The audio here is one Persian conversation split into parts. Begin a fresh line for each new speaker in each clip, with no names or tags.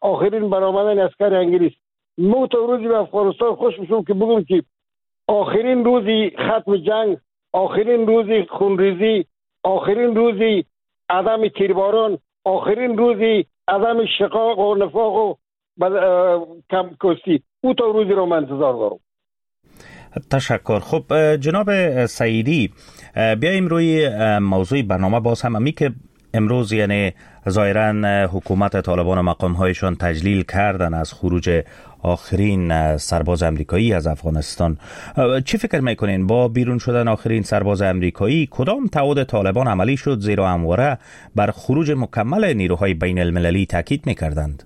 آخرین برآمدن عسکر انگلیس. مو تا روزی به افغانستان خوش میشم که بگم که آخرین روزی ختم جنگ، آخرین روزی خونریزی، آخرین روزی عدم تیرباران، آخرین روزی عدم شقاق و نفاق و کم کستی. او تا روزی رو من انتظار دارم.
تشکر. خب جناب سعیدی، بیاییم روی موضوع برنامه باز هم امی که امروز یعنی ظاهراً حکومت طالبان و مقامهایشان تجلیل کردن از خروج آخرین سرباز امریکایی از افغانستان. چی فکر میکنین با بیرون شدن آخرین سرباز امریکایی کدام تعهد طالبان عملی شد، زیرا همواره بر خروج مکمل نیروهای بین المللی تاکید میکردند؟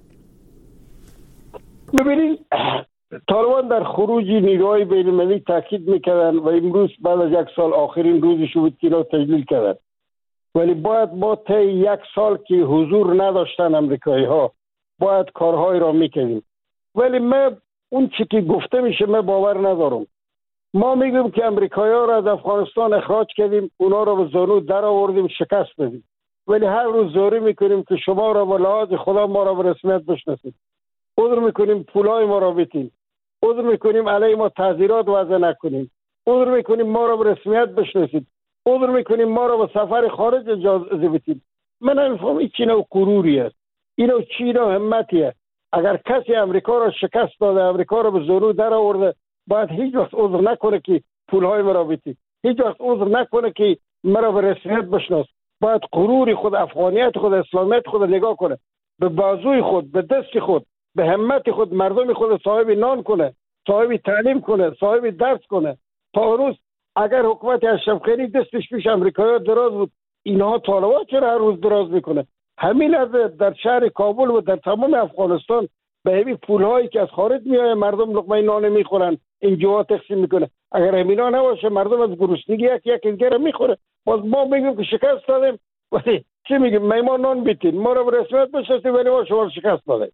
ببینید طالبان در خروج نیروهای بین المللی تاکید میکردن و امروز بعد از 1 سال آخرین روزی شد که اینا تجلیل کردن. ولی باید ما طی 1 سال که حضور نداشتن امریکایی ها باید کارهای را میکنیم. ولی من اون چی که گفته میشه من باور ندارم. ما میگیم که امریکایی ها را از افغانستان اخراج کردیم، اونا را به زانو در آوردیم، شکست دادیم. ولی هر روز زاری میکنیم که شما را به لحاظ خدا ما را به رسمیت بشناسید. عذر میکنیم پولای ما را بتیم. عذر میکنیم علیه ما تعذیرات وضع نکنیم. عذر میکنیم ما را به رسمیت بشناسید. عذر میکنیم ما را به سفر خارج اجازه بدید. من نمیفهم این چی نوع غروری است، این چی نوع همتیه. اگر کسی امریکا را شکست داده، امریکا را به زانو در آورده، باید هیچ وقت عذر نکنه که پولهای مرا بدید، هیچ وقت عذر نکنه که مرا به رسمیت بشناس. باید غرور خود، افغانیت خود، اسلامیت خود نگاه کنه، به بازوی خود، به دست خود، به همت خود مردم خود صاحب نان کنه، صاحب تعلیم کنه، صاحب درس کنه. تا روز اگر حکومت اشرف غنی دستش پیش امریکایی دراز بود، اینها طالبان چرا هر روز دراز میکنه؟ همین از در شهر کابل و در تمام افغانستان به همین پولهایی که از خارج میاد مردم لقمه نان میخورن، اینجا تقسیم میکنه. اگر همینا نباشه مردم از گرسنگی یک دیگر میخوره. باز ما میگیم که شکست دادیم، ولی چی میگیم؟ ما نان بیتین، ما رو به رسمیت بشناسید ولی ما شما شکست دادیم.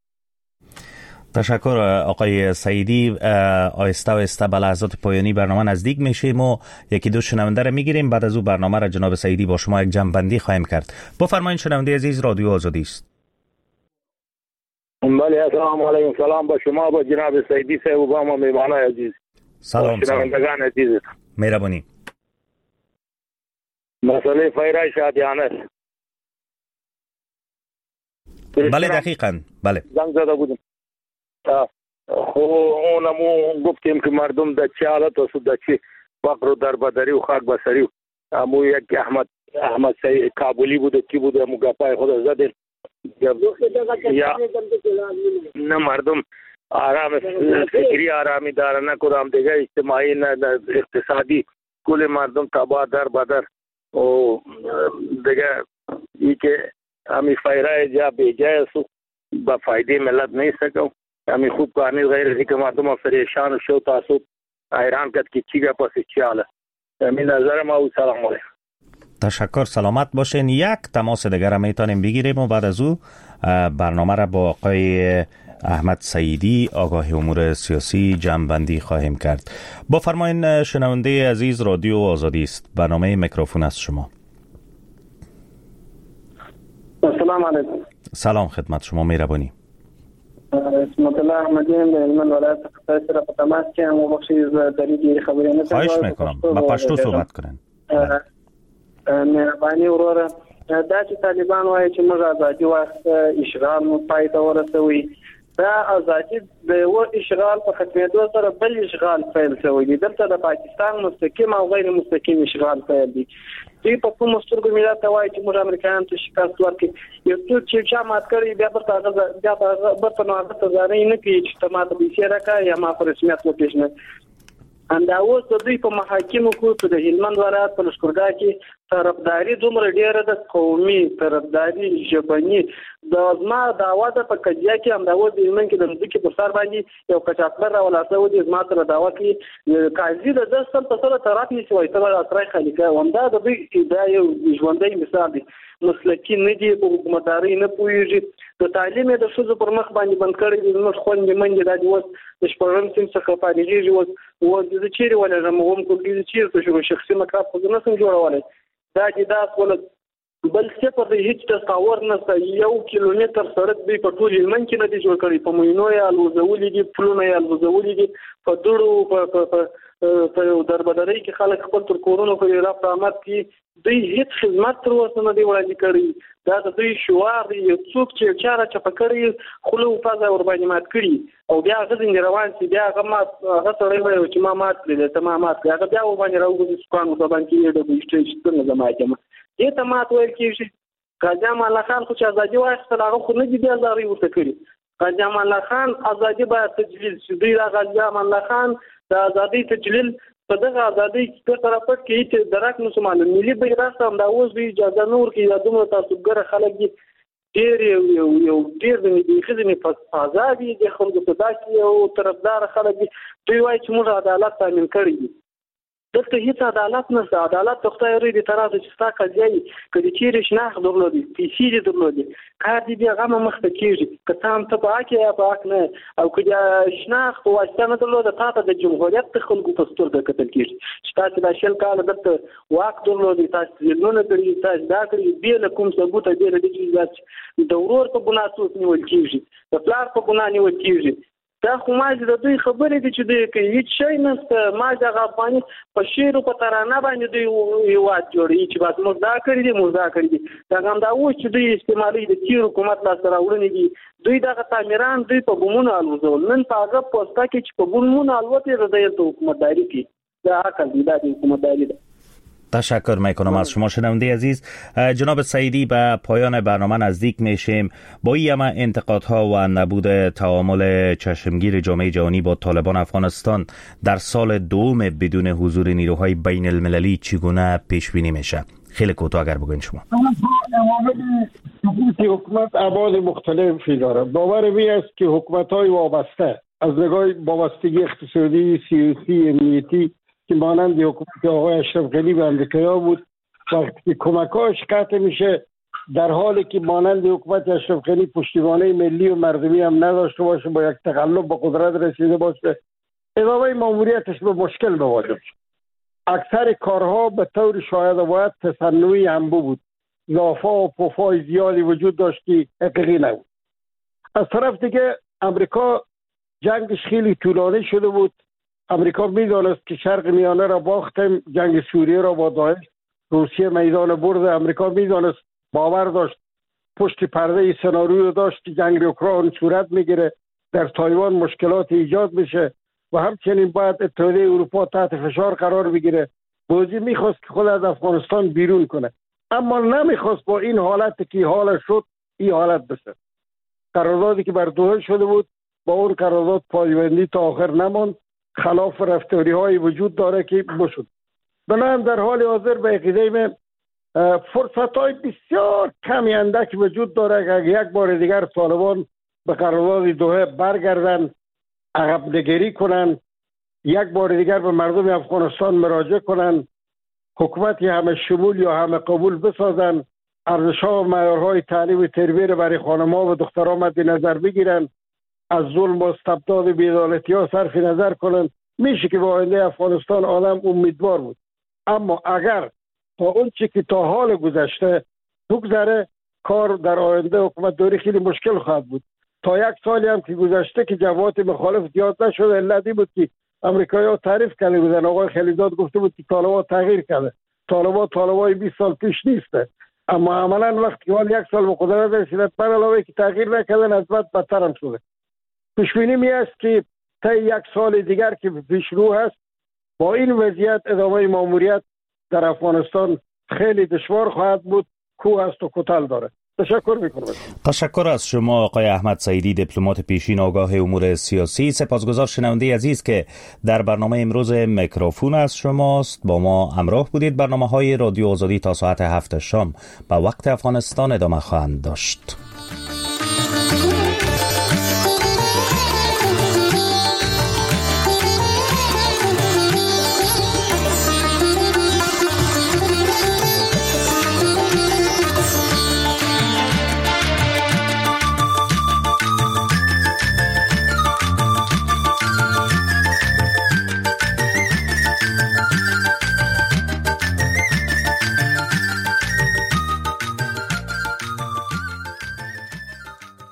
تشکر آقای سعیدی. آهسته آهسته به لحظات پایانی برنامه نزدیک میشیم و یکی دو شنونده را میگیریم. بعد از او برنامه را جناب سعیدی با شما یک جمع‌بندی خواهیم کرد. بفرمایید شنونده عزیز، رادیو آزادی است.
بله، السلام علیکم. سلام با شما، با جناب سعیدی صاحب و با ما مهمانان عزیز.
سلام
شنوندگان عزیز.
مهربانی.
مسئله فیرای شادیانه.
بله دقیقاً، بله.
زنگ زده بودم. اونمو گفتیم که مردم در چه حالت هستند، در چه فقر و دربدری و خاک بسری. امو یک احمد سعید کابلی بوده کی بوده، امو گپای خود زدن. نه مردم آرام فکری آرامی داره، نه کدام دیگه اجتماعی نه اقتصادی. کل مردم تباه در بدر و دیگه ای که همی فیرای جا بیجای است با فایده ملت نہیں سکو. همی خوب کارنی غیر از که مردم پریشان شو تاسو حیران کرد که چی گپ است چی حاله. همی نظر ما و سلام علیکم.
تشکر، سلامت باشین. یک تماس دیگر هم میتونیم بگیریم و بعد از او برنامه را با آقای احمد سعیدی آگاه امور سیاسی جمع‌بندی خواهیم کرد. با فرمایین شنونده عزیز، رادیو آزادی است. برنامه میکروفون است شما.
السلام علیکم.
سلام خدمت شما، مهربانی.
اسمت الله احمدی من ولایت خطای سره په تماس کې هم بخشي دریږي خبرې نه کوم.
خواهش میکنم با پښتو صحبت کنن.
مهرباني وروره، دا چې طالبان وایي چې موږ ازادي واخیسته، اشغال مو پای ته ورسوي، دا ازادي د یو اشغال په ختمېدو سره بل اشغال پیل شوی دی. دلته د پاکستان مستقیم او غیر مستقیم اشغال پیل دی. دوی په کوم سترګو ملت ته وایي چې موږ امریکایان ته شکست ورکړي. یو څوک چې چا مات کړی بیا په نوازه ته ځانې نه کوي چې ته ما ته پیسې راکړه یا ما په رسمیت وپېژنه. همدا اوس د دوی په محاکمو کې د هلمند ولایت په لښکرګاه کې طرفداري دومره ډېره ده، قومي طرفداري ژبني. د زما دعوا ده په قضیه کې همدا اوس د هلمند کې د ځمکې په سر باندې یو قاچاقبر راولاړ شوی دی. زما سره دعوا کوي قاضي د ده سم په سره طرف نیسي، وایي ته به اسرای خالي کوې. همدا د دوی دا یو ژوندی مثال دی. مسلکي نه دي، په حکومتدارۍ نه پوهېږي. د تعلیم یې د ښځو پر مخ باندې بند کړی دی. زموږ خویندې میندې دا دي اوس د شپږم صنف څخه فارغېږي. اوس زه چېرې ولېږم؟ اووم ټولګي زه چېرته شم؟ شخصي مکتب خو زه نه شم جوړولی. دا چې دا سوله بل صفر دی، هیڅ تصور نشته. 1 کیلومتر سړک دی په ټول هلمند کې نه دی جوړ کړی. په مینو یې الوزولي دي، پلونه یې الوزولي دي، په دوړو په دربدرۍ کې خلک خپل تر کورونو پورې رفت آمد کوي. دوی هیڅ خدمت تر اوسه نه دی وړاندې کړی. دا د دوی شعار دی، یو څوک چې چاره چپه کړي خوله او پزه ورباندې مات کړي او بیا هغه څنګه روان شي، بیا هغه سړی وایي چې ما مات کړی، ته ما مات کړی، هغه بیا ورباندې راوګرځي سکوان ورباندې کېږي د بوشتې څنګه زما کېما دې ته مات ویل کېږي. قاضي امان الله خان خو چې ازادي واخیستل هغه خو نه دي بیا ازادي ورته کړي. قاضي امان الله خان ازادي باید تجلیل شي. دوی را قاضي امان الله خان د ازادي تجلیل په دغه ازادي کې طرفت کې چې درک نو سمال ملي بیرغ هم دا اوس به اجازه نور کې یادوم تاسو ګره خلک دي ډېر یو ډېر د خزینې په ازادي د خلکو په داسې یو طرفدار خلک دي. دوی وایي چې موږ عدالت تامین کړی دي. دلته هیڅ عدالت نشته. عدالت د خدای ورې دي ترازه چې ستا قضیه کدي چیرې شناخت درلودي، پیسې دې درلودي، کار دې بیا غمه مخته کېږي که ته هم ته په حق یا په حق نه، او که شناخت واسطه نه درلوده تا ته د جمهوریت د خلکو په سترګه کتل کېږي چې تاسې دا 20 کاله دلته واک درلودي، تاسې ظلمونه کړي، تاسې دا کړي، بې له کوم ثبوته، بې له دې چې د ورور په ګناه څوک نیول کېږي، د پلار په ګناه نیول کېږي. دا خو ماځي د دوی خبرې دي چې دوی کوي هیڅ شی نشته. ماځي هغه افغاني په شعر او په ترانه باندې دوی هیواد جوړوي چې بس موږ دا کړي دي، موږ دا کړي دي. دا هم دا اوس چې دوی استعمالوي د تیر حکومت لاسته راوړنې دي. دوی دغه تعمیران دوی په بمونو الوزول، نن په هغه پوسټه کې چې په بمونو الوتې رضایت حکومتداري کوي. دا عقل دی، دا د حکومتداري ده.
تشکر میکنم از شما شنونده عزیز. جناب سعیدی به پایان برنامه نزدیک میشیم. با این همه انتقادها و نبود تعامل چشمگیر جامعه جهانی با طالبان افغانستان در سال دوم بدون حضور نیروهای بین المللی چگونه پیش بینی میشه؟ خیلی کوتاه اگر بگوین شما.
حکومت ابعاد مختلفی داره. باور می است که حکومت‌های وابسته از نگاه وابستگی اقتصادی، سیاسی، امنیتی که مانند حکومت آقای اشرف غنی به امریکا بود، وقتی که کمک‌هاش قطع میشه در حالی که مانند حکومت اشرف غنی پشتیبانی ملی و مردمی هم نداشته باشه، با یک تقلب به قدرت رسیده باشه، ادامه ماموریتش به مشکل مواجه شد. اکثر کارها به طور شاید باید تصنعی انبوه بود. ضعف‌ها و پوفای زیادی وجود داشت که حقیقی نبود. از طرف دیگه امریکا جنگش خیلی طولانی شده بود. امریکا میدانست که شرق میانه را باختیم، جنگ سوریه را با داعش، روسیه میدان برد. امریکا میدانست، باور داشت، پشت پرده سناریو داشت که جنگ اوکراین صورت میگیره، در تایوان مشکلات ایجاد میشه و همچنین باید اتحادیه اروپا تحت فشار قرار بگیره. بازی میخواست که خود از افغانستان بیرون کنه، اما نمیخواست با این حالت که حال شد این حالت بشه. قراردادی که بر دوحه شده بود با اون قرارداد پایبندی تا آخر نماند، خلاف رفتاری های وجود داره که بشد. بنابراین در حال حاضر به عقیده من فرصت های بسیار کمی اندک وجود داره که یک بار دیگر طالبان به قرارداد دوحه برگردن، عقب نگری کنن، یک بار دیگر به مردم افغانستان مراجعه کنن، حکومتی همه شمول یا همه قبول بسازن، ارزش‌ها و معیارهای تعلیم و تربیت برای خانم‌ها و دخترها مد نظر بگیرن، از ظلم و استبداد و بی‌عدالتی‌ها صرف نظر کنن. میشه که به آینده افغانستان آدم امیدوار بود. اما اگر تا اون چی که تا حال گذشته بگذره، کار در آینده حکومت داری خیلی مشکل خواهد بود. تا یک سالی هم که گذشته که جماعت مخالف زیاد نشده، علتی بود که امریکایی‌ها تعریف کرده بودن. آقای خلیزاد گفته بود که طالبان تغییر کرده. طالبان 20 سال پیش نیسته، اما عملا وقتی که یک سال به قدرت رسیدن، بر علاوه که تغییر نکردن، از بعد بدتر هم شده. پیشبینی می است که تا یک سال دیگر که پیش رو هست، با این وضعیت ادامه ماموریت در افغانستان خیلی دشوار خواهد بود. کوه است و کتل داره. تشکر میکنم.
تشکر از شما آقای احمد سعیدی، دیپلمات پیشین آگاه امور سیاسی. سپاسگزار شنونده عزیز که در برنامه امروز میکروفون از شماست با ما همراه بودید. برنامه‌های رادیو آزادی تا ساعت 7 شام به وقت افغانستان ادامه خواهند داشت.